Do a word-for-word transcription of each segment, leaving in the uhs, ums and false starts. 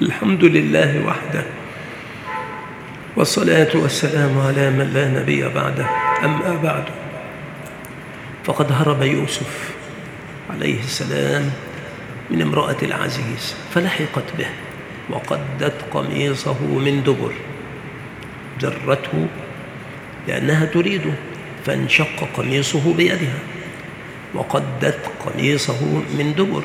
الحمد لله وحده، والصلاة والسلام على من لا نبي بعده. أما بعد، فقد هرب يوسف عليه السلام من امرأة العزيز فلحقت به وقدت قميصه من دبر، جرته لأنها تريده فانشق قميصه بيدها وقدت قميصه من دبر،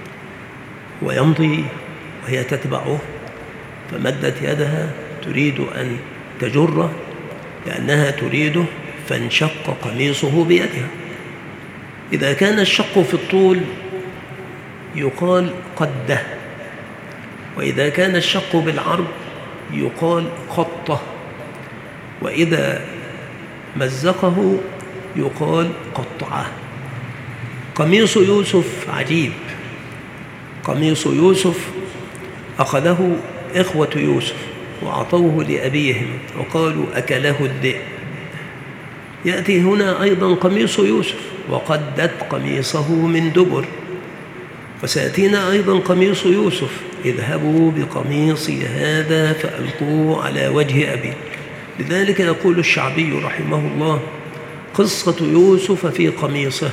ويمضي وهي تتبعه فمدت يدها تريد أن تجره لأنها تريده فانشق قميصه بيدها. إذا كان الشق في الطول يقال قده، وإذا كان الشق بالعرض يقال قطه، وإذا مزقه يقال قطعه. قميص يوسف عجيب. قميص يوسف أخذه إخوة يوسف وأعطوه لأبيهم وقالوا أكله الذئب. يأتي هنا أيضا قميص يوسف وقدت قميصه من دبر، وسيأتينا أيضا قميص يوسف اذهبوا بقميصي هذا فألقوه على وجه أبي. لذلك يقول الشعبي رحمه الله قصة يوسف في قميصه.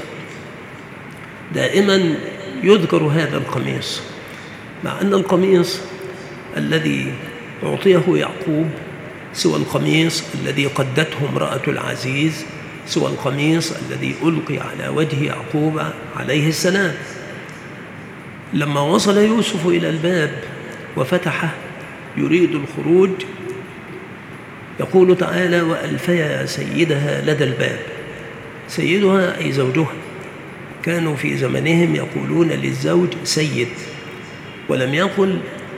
دائما يذكر هذا القميص، مع أن القميص الذي أعطيه يعقوب سوى القميص الذي قدته امرأة العزيز، سوى القميص الذي ألقي على وجه يعقوب عليه السلام. لما وصل يوسف إلى الباب وفتحه يريد الخروج يقول تعالى وألفيا سيدها لدى الباب. سيدها أي زوجها، كانوا في زمنهم يقولون للزوج سيد، ولم يقل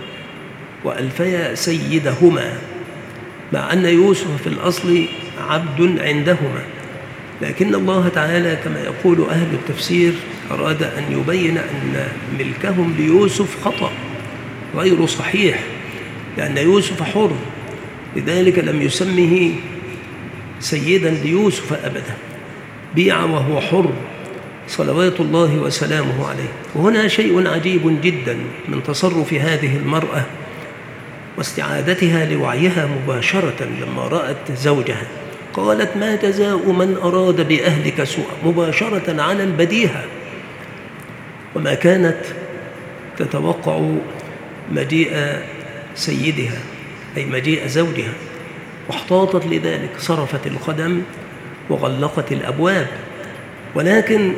وألفيا سيدهما، مع أن يوسف في الأصل عبد عندهما، لكن الله تعالى كما يقول أهل التفسير أراد أن يبين أن ملكهم ليوسف خطأ غير صحيح، لأن يوسف حر، لذلك لم يسمه سيدا ليوسف أبدا، بيع وهو حر صلوات الله وسلامه عليه. وهنا شيء عجيب جدا من تصرف هذه المرأة واستعادتها لوعيها مباشرة. لما رأت زوجها قالت ما جزاء من أراد بأهلك سوءا، مباشرة على البديهة، وما كانت تتوقع مجيء سيدها أي مجيء زوجها، واحتاطت لذلك، صرفت القدم وغلقت الأبواب، ولكن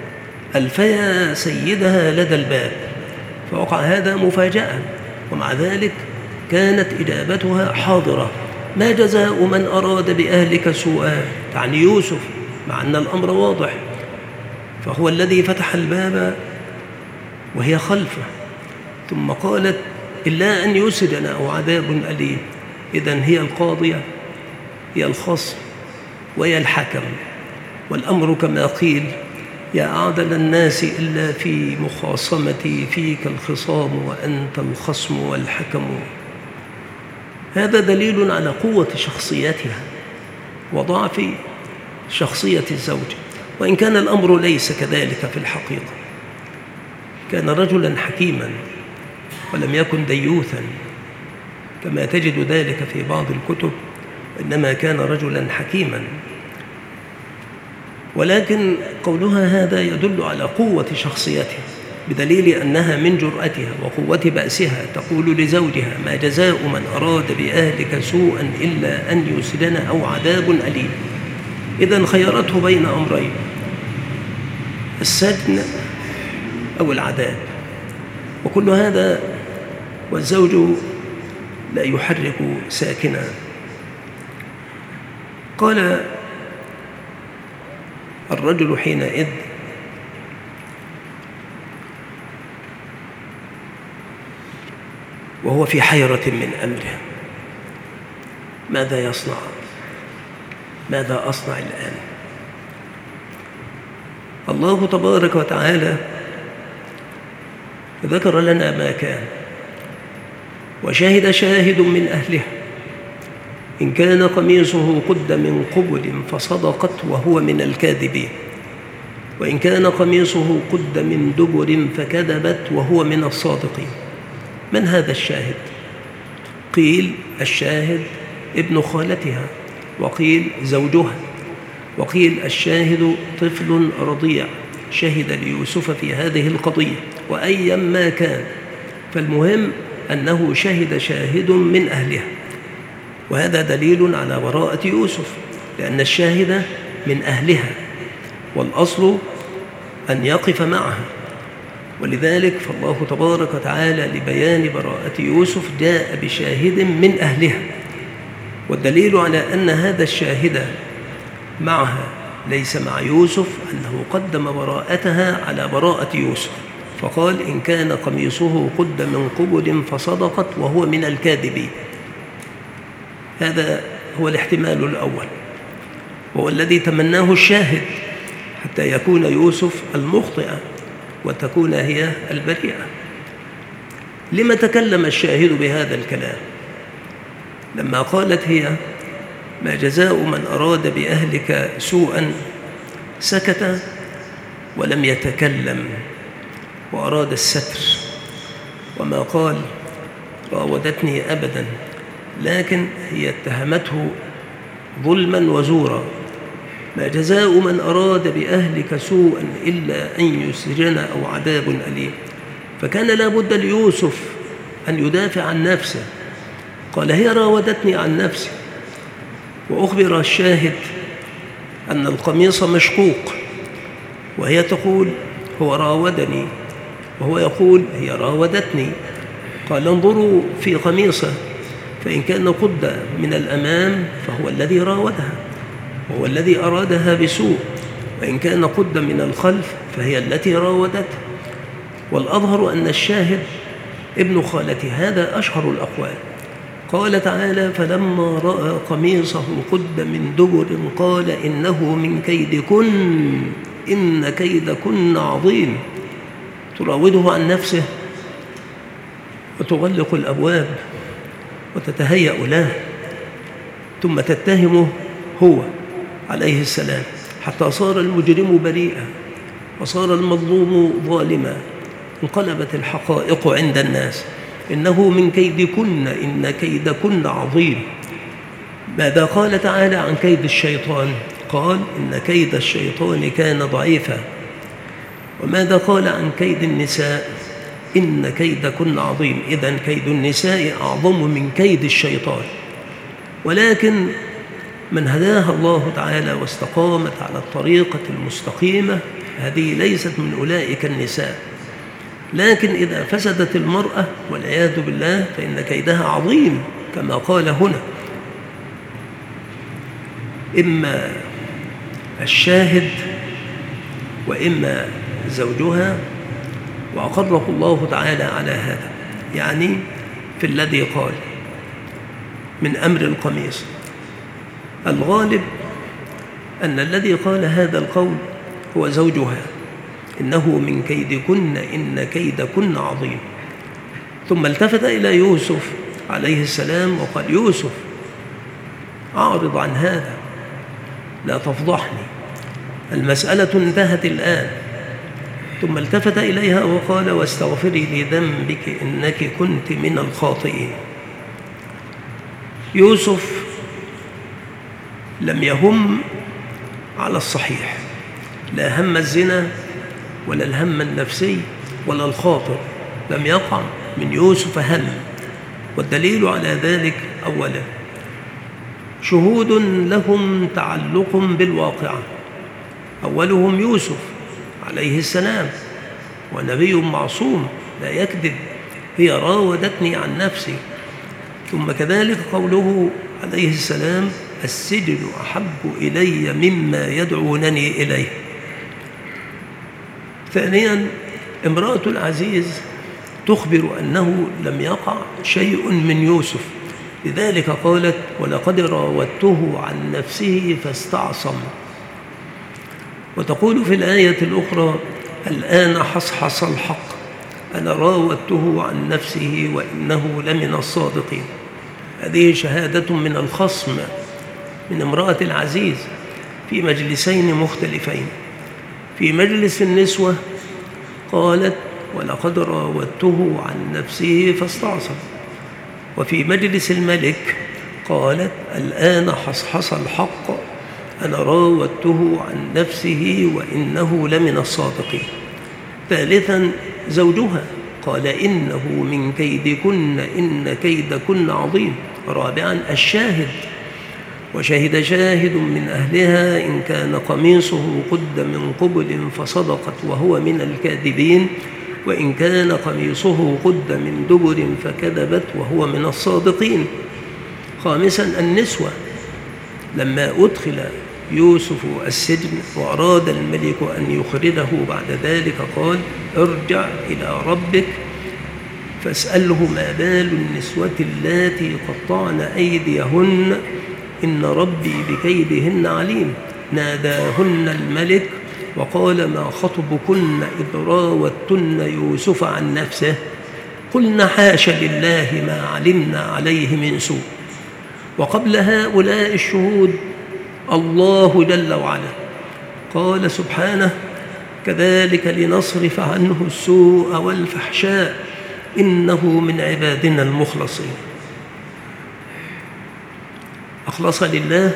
ألفيا سيدها لدى الباب، فوقع هذا مفاجأة، ومع ذلك كانت إجابتها حاضرة. ما جزاء من أراد بأهلك سوءا، تعني يوسف، مع أن الأمر واضح، فهو الذي فتح الباب وهي خلفه، ثم قالت إلا أن يسجن أو عذاب أليم. إذن هي القاضية، هي الخصم، وهي الحكم، والأمر كما قيل يا أعدل الناس إلا في مخاصمتي فيك الخصام وأنت الخصم والحكم. هذا دليل على قوة شخصيتها وضعف شخصية الزوج، وإن كان الأمر ليس كذلك في الحقيقة. كان رجلا حكيما ولم يكن ديوثا كما تجد ذلك في بعض الكتب، إنما كان رجلا حكيما، ولكن قولها هذا يدل على قوة شخصيتها، بدليل أنها من جرأتها وقوة بأسها تقول لزوجها ما جزاء من أراد بأهلك سوءا إلا أن يسجن أو عذاب أليم. إذن خيرته بين أمرين، السجن أو العذاب، وكل هذا والزوج لا يحرك ساكنا. قال الرجل حينئذ وهو في حيرة من أمره ماذا يصنع؟ ماذا أصنع الآن؟ الله تبارك وتعالى ذكر لنا ما كان، وشهد شاهد من أهلها إن كان قميصه قد من قبل فصدقت وهو من الكاذبين، وإن كان قميصه قد من دبر فكذبت وهو من الصادقين. من هذا الشاهد؟ قيل الشاهد ابن خالتها، وقيل زوجها، وقيل الشاهد طفل رضيع شهد ليوسف في هذه القضية. وأيا ما كان، فالمهم أنه شهد شاهد من أهلها، وهذا دليل على براءة يوسف، لأن الشاهد من أهلها، والأصل أن يقف معها. ولذلك فالله تبارك وتعالى لبيان براءة يوسف جاء بشاهد من أهلها، والدليل على أن هذا الشاهد معها ليس مع يوسف أنه قدم براءتها على براءة يوسف، فقال إن كان قميصه قد من قبل فصدقت وهو من الكاذبين. هذا هو الاحتمال الأول، وهو الذي تمناه الشاهد حتى يكون يوسف المخطئ وتكون هي البريئة. لما تكلم الشاهد بهذا الكلام؟ لما قالت هي ما جزاء من أراد بأهلك سوءا، سكت ولم يتكلم وأراد الستر، وما قال راودتني أبدا، لكن هي اتهمته ظلما وزورا. ما جزاء من أراد بأهلك سوءا إلا أن يسجن أو عذاب أليم. فكان لابد ليوسف أن يدافع عن نفسه، قال هي راودتني عن نفسي، وأخبر الشاهد أن القميص مشقوق، وهي تقول هو راودني، وهو يقول هي راودتني. قال انظروا في قميصه، فإن كان قد من الأمام فهو الذي راودها وهو الذي أرادها بسوء، وإن كان قد من الخلف فهي التي راودته. والأظهر أن الشاهد ابن خالته، هذا أشهر الأقوال. قال تعالى فلما رأى قميصه قد من دبر قال إنه من كيدكن إن كيدكن عظيم. تراوده عن نفسه وتغلق الأبواب وتتهيأ له، ثم تتهمه هو عليه السلام، حتى صار المجرم بريئا وصار المظلوم ظالما. انقلبت الحقائق عند الناس، إنه من كيدكن إن كيدكن عظيم. ماذا قال تعالى عن كيد الشيطان؟ قال إن كيد الشيطان كان ضعيفا. وماذا قال عن كيد النساء؟ إن كيدكن عظيم. إذن كيد النساء أعظم من كيد الشيطان. ولكن من هداها الله تعالى واستقامت على الطريقة المستقيمة هذه ليست من أولئك النساء. لكن إذا فسدت المرأة والعياذ بالله فإن كيدها عظيم كما قال هنا. إما الشاهد وإما زوجها، وأقره الله تعالى على هذا، يعني في الذي قال من أمر القميص. الغالب أن الذي قال هذا القول هو زوجها، إنه من كيدكن إن كيدكن عظيم. ثم التفت إلى يوسف عليه السلام وقال يوسف أعرض عن هذا، لا تفضحني، المسألة انتهت الآن. ثم التفت إليها وقال واستغفري لذنبك إنك كنت من الخاطئين. يوسف لم يهم على الصحيح، لا هم الزنا ولا الهم النفسي ولا الخاطر، لم يقع من يوسف هم. والدليل على ذلك أولا شهود لهم تعلق بالواقعة، أولهم يوسف عليه السلام، ونبي معصوم لا يكذب، هي راودتني عن نفسي. ثم كذلك قوله عليه السلام السجن أحب إلي مما يدعونني إليه. ثانيا امرأة العزيز تخبر أنه لم يقع شيء من يوسف، لذلك قالت ولقد راودته عن نفسه فاستعصم. وتقول في الآية الأخرى الآن حصحص الحق أنا راودته عن نفسه وإنه لمن الصادقين. هذه شهادة من الخصم من امرأة العزيز في مجلسين مختلفين. في مجلس النسوة قالت ولقد راودته عن نفسه فاستعصم. وفي مجلس الملك قالت الآن حصحص الحق أنا راودته عن نفسه وإنه لمن الصادقين. ثالثا زوجها قال إنه من كيدكن إن كيدكن عظيم. رابعا الشاهد وشهد شاهد من أهلها إن كان قميصه قد من قبل فصدقت وهو من الكاذبين وإن كان قميصه قد من دبر فكذبت وهو من الصادقين. خامسا النسوة لما أدخل يوسف السجن وأراد الملك أن يخرجه بعد ذلك قال ارجع إلى ربك فاسأله ما بال النسوة اللاتي قطعن أيديهن إن ربي بكيدهن عليم. ناداهن الملك وقال ما خطبكن إذ راوتن يوسف عن نفسه قلن حاش لله ما علمنا عليه من سوء. وقبل هؤلاء الشهود الله جل وعلا قال سبحانه كذلك لنصرف عنه السوء والفحشاء إنه من عبادنا المخلصين. أخلص لله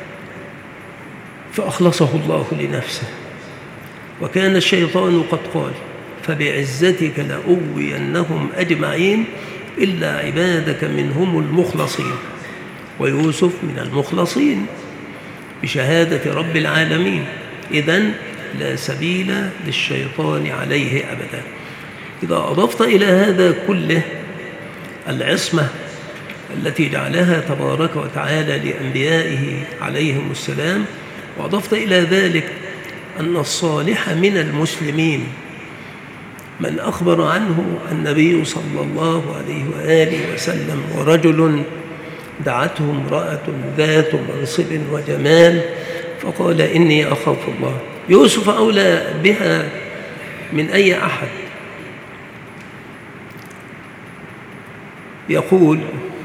فأخلصه الله لنفسه. وكان الشيطان قد قال فبعزتك لأغوينهم أجمعين إلا عبادك منهم المخلصين. ويوسف من المخلصين بشهادة رب العالمين. إذن لا سبيل للشيطان عليه أبدا. إذا أضفت إلى هذا كله العصمة التي جعلها تبارك وتعالى لأنبيائه عليهم السلام، وأضفت إلى ذلك أن الصالح من المسلمين من أخبر عنه النبي صلى الله عليه وآله وسلم ورجل دعته امرأة ذات منصب وجمال فقال إني أخاف الله. يوسف أولى بها من أي أحد. يقول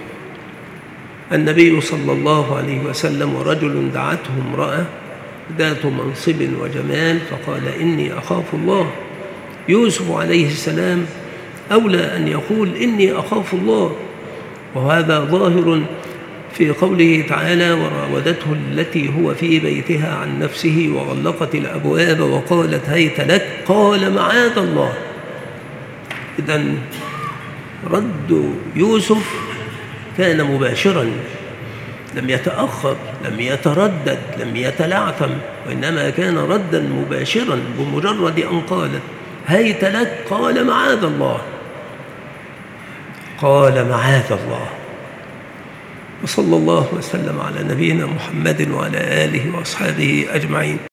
النبي صلى الله عليه وسلم ورجل دعته امرأة ذات منصب وجمال فقال إني أخاف الله. يوسف عليه السلام أولى أن يقول إني أخاف الله، وهذا ظاهر في قوله تعالى وراودته التي هو في بيتها عن نفسه وغلقت الأبواب وقالت هيت لك قال معاذ الله. إذن رد يوسف كان مباشرا، لم يتأخر، لم يتردد، لم يتلعثم، وإنما كان ردا مباشرا بمجرد أن قالت هيت لك قال معاذ الله، قال معاذ الله. وصلى الله وسلم على نبينا محمد وعلى آله وأصحابه أجمعين.